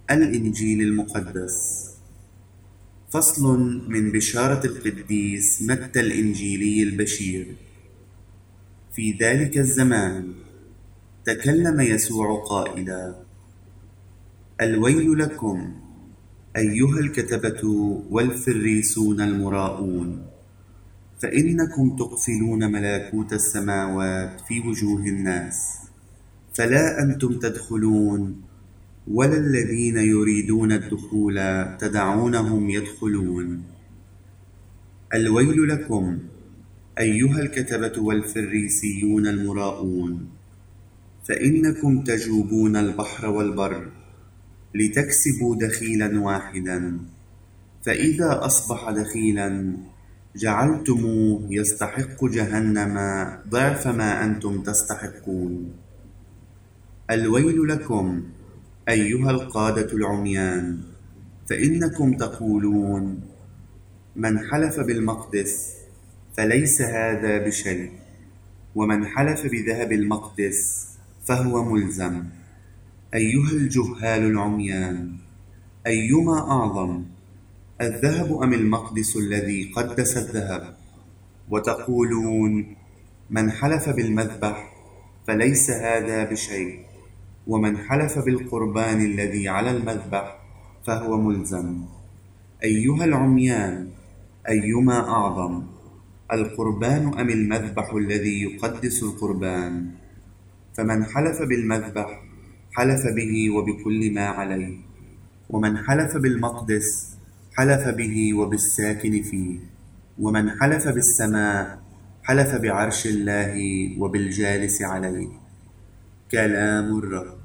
الإنجيل المقدس. فصل من بشارة القديس متى الإنجيلي البشير. في ذلك الزمان تكلم يسوع قائلا: الويل لكم أيها الكتبة والفريسون المراؤون، فإنكم تقفلون ملكوت السماوات في وجوه الناس، فلا أنتم تدخلون ولا الذين يريدون الدخول تدعونهم يدخلون. الويل لكم أيها الكتبة والفريسيون المراؤون، فإنكم تجوبون البحر والبر لتكسبوا دخيلا واحدا، فإذا أصبح دخيلا جعلتموه يستحق جهنم ضعف ما أنتم تستحقون. الويل لكم أيها القادة العميان، فإنكم تقولون: من حلف بالمقدس فليس هذا بشيء، ومن حلف بذهب المقدس فهو ملزم. أيها الجهال العميان، أيما أعظم، الذهب أم المقدس الذي قدس الذهب؟ وتقولون: من حلف بالمذبح فليس هذا بشيء، ومن حلف بالقربان الذي على المذبح فهو ملزم. أيها العميان، أيما أعظم، القربان أم المذبح الذي يقدس القربان؟ فمن حلف بالمذبح حلف به وبكل ما عليه، ومن حلف بالمقدس حلف به وبالساكن فيه، ومن حلف بالسماء حلف بعرش الله وبالجالس عليه. كلام الرب.